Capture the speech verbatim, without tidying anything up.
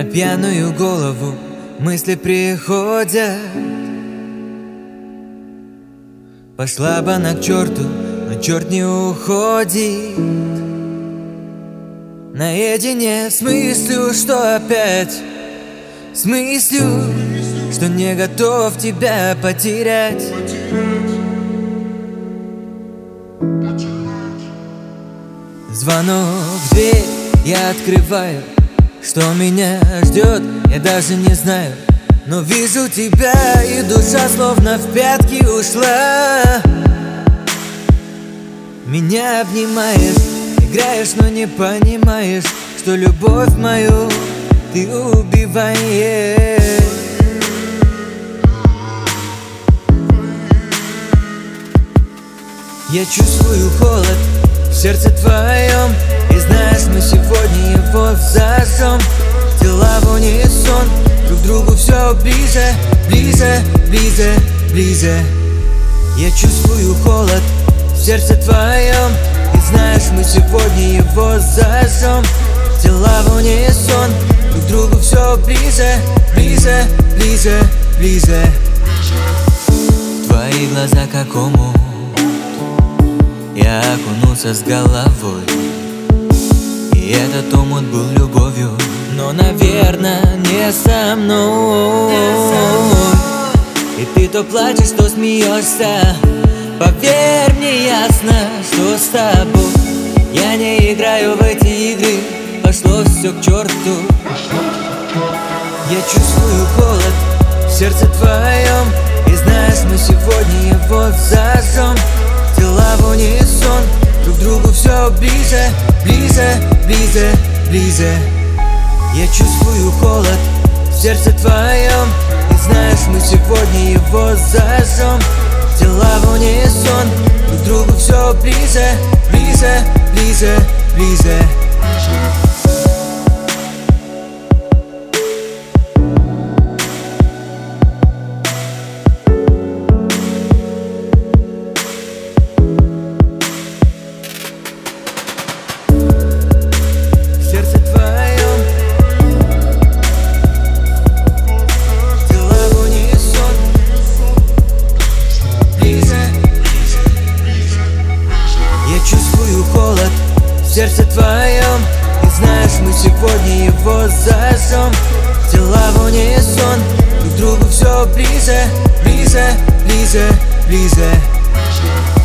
пьяную голову мысли приходят. Пошла бы она к черту, но черт не уходит. Наедине с мыслью, что опять, с мыслью, что не готов тебя потерять. Звонок в дверь, я открываю. Что меня ждет, я даже не знаю. Но вижу тебя, и душа словно в пятки ушла. Меня обнимаешь, играешь, но не понимаешь, что любовь мою ты убиваешь. Я чувствую холод в сердце твоем, и знаешь, мы сегодня его зажжем. Тела в унисон, друг к другу все ближе, ближе, ближе, ближе. Я чувствую холод в сердце твоем, и знаешь, мы сегодня его зажжем. Тела в унисон, друг к другу все ближе, ближе, ближе, ближе. Твои глаза как омут, я окунулся с головой. И этот омут был любовью, но, наверное, не со мной. И ты то плачешь, то смеешься. Поверь мне ясно, что с тобой я не играю в эти игры. Пошло все к черту. Я чувствую холод в сердце твоем, и знаешь, мы сегодня его зажжем. Тела в унисон, друг к другу все ближе, ближе, ближе, ближе. Я чувствую холод в сердце твоем, и знаешь, мы сегодня его зажжем. Тела в унисон, друг к другу все ближе, ближе, ближе, ближе. В сердце твоем, и знаешь, мы сегодня его зажжем. Тела в унисон, друг к другу все ближе, ближе, ближе, ближе.